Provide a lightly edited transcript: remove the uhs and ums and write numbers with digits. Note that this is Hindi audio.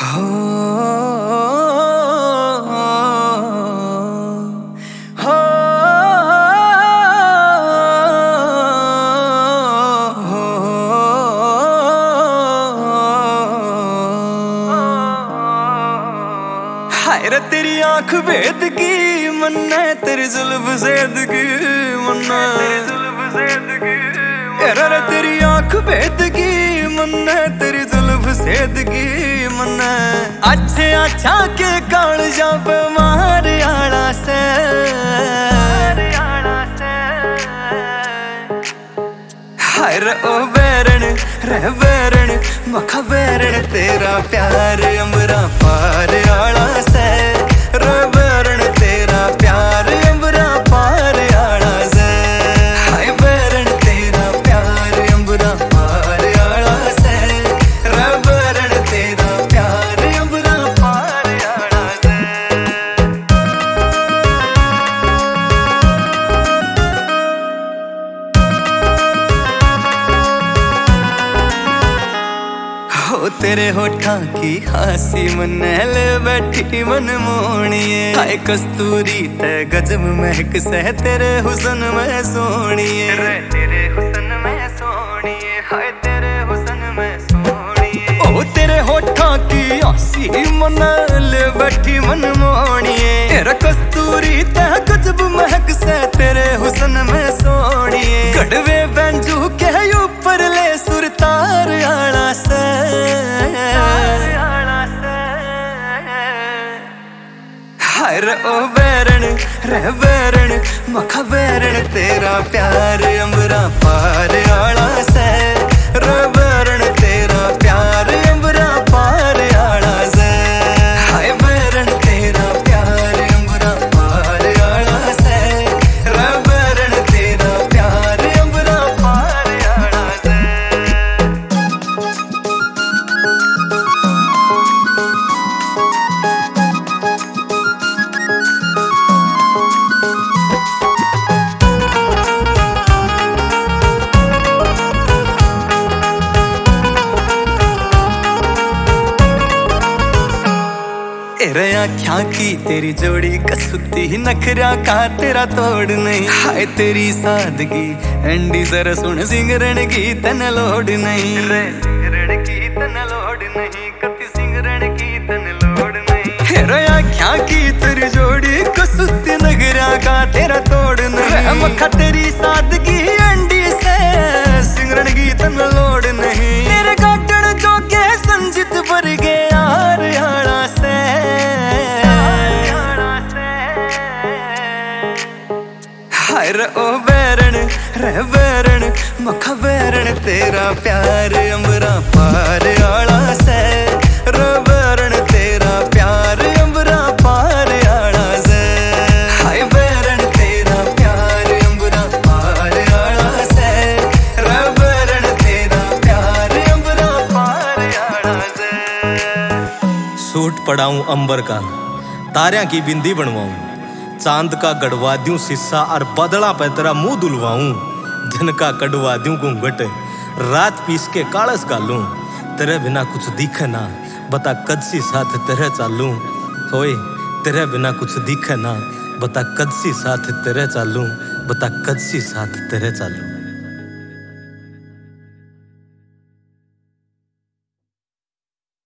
हो हाय रे तेरी आंख भेद की मन्ना तेरी जुल्फ ज़ेद की मन्ना रे तेरी आंख भेद की मन्ना तेरी जुल्फ ज़ेद की मन्ना अच्छे अच्छा के काल जब मार आला से हाय रे ओ बैरन रे बैरन मखा बैरन तेरा प्यार अमरा पार आला से रे बैरन तेरा प्यार अमरा पार आला से हाय बैरन तेरा प्यार अमरा पार आला से रे बैरन तेरा प्यार अमरा पार आला से। हो तेरे होठा की हंसी मनैल बैठी मन मोहनिए हाय कस्तूरी ते गजब महक से तेरे हुसन में सोनिए रे तेरे हुसन में सोनिए हाय तेरे हुसन में सोनिए ओ तेरे होठा की हंसी मनैल बैठी मन मोहनिए तेरा कस्तूरी ते गजब महक से तेरे हुसन में सोनिए कड़वे बैंजू के ऊपर ले सुरतार आला से हाय रे ओ बैरन रे बैरन मखा बैरन तेरा प्यार अमरा पार आला से रे बैरन तेरा प्यार अमरा पार आला से हाय बैरन तेरा प्यार अमरा पार आला से रे बैरन तेरा प्यार अमरा पार आला से। तेरे आँखियाँ की तेरी जोड़ी कसुती नखरा का तेरा तोड़ नहीं हाय तेरी सादगी एंडी जरा सुन सिंगरण की तन लोड नहीं रे सिंगरण की तन लोड नहीं कति सिंगरण की तन लोड नहीं तेरे आँखियाँ की तेरी जोड़ी कसुती नखरा का तेरा तोड़ नहीं मक्खा तेरी सादगी एंडी से सिंगरण की तन लोड नहीं तेरे गाटन जो के संजित भर गए यार यारा से हाय रे ओ बैरन रे बैरन मखा बैरन तेरा प्यार अमरा पार आला से रे बैरन तेरा प्यार अमरा पार आला से हाय बैरन तेरा प्यार अमरा पार आला से रे बैरन तेरा प्यार अमरा पार आला से। सूट पड़ाऊं अंबर का तारियां की बिंदी बनवाऊं चांद का गढ़वा दूं सिस्सा और बदला पे तेरा मुंह दुलवाऊं दिन का कड़वा दूं घूंघट रात पीस के कालस गालूं तेरे बिना कुछ दिखे ना बता कद सी साथ तेरे चालूं होए तेरे बिना कुछ दिखे ना बता कद सी साथ तेरे चालूं बता कद सी साथ तेरे चालूं।